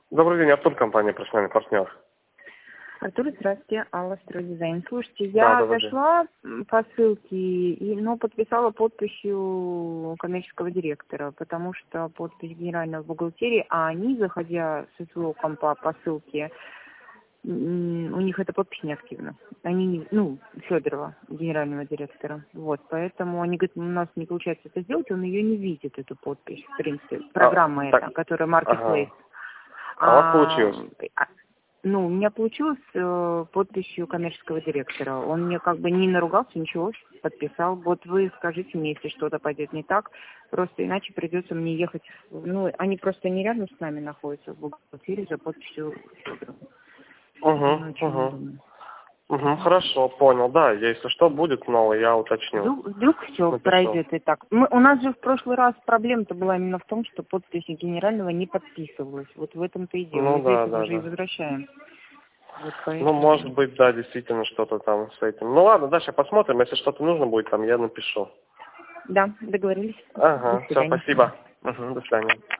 Добрый день, Артур, компания «Профессиональный партнер». Артур, здравствуйте, Алла, стройдизайн. Слушайте, Да, я добрый день. зашла по ссылке, но подписала подписью коммерческого директора, потому что подпись генерального бухгалтерии, а они, заходя со своего компа по ссылке, у них эта подпись не активна. Они не, Федорова, генерального директора. Вот, поэтому они говорят, у нас не получается это сделать, он ее не видит, эту подпись, в принципе. Программа эта, которая Marketplace. А у вас получилось? У меня получилось подписью коммерческого директора. Он мне как бы не наругался, ничего, подписал. Вот вы скажите мне, если что-то пойдет не так, просто иначе придется мне ехать. Они просто не рядом с нами находятся в бухгалтерии за подписью Федорова. Хорошо, понял. Да, если что будет новое, я уточню. Вдруг все пройдет и так. У нас же в прошлый раз проблема-то была именно в том, что подпись генерального не подписывалась. Вот в этом-то и дело. Мы за это и возвращаем. Вот поэтому... может быть, да, действительно что-то там с этим. Ну ладно, дальше посмотрим. Если что-то нужно будет, там я напишу. Да, договорились. Ага, все, спасибо. До свидания.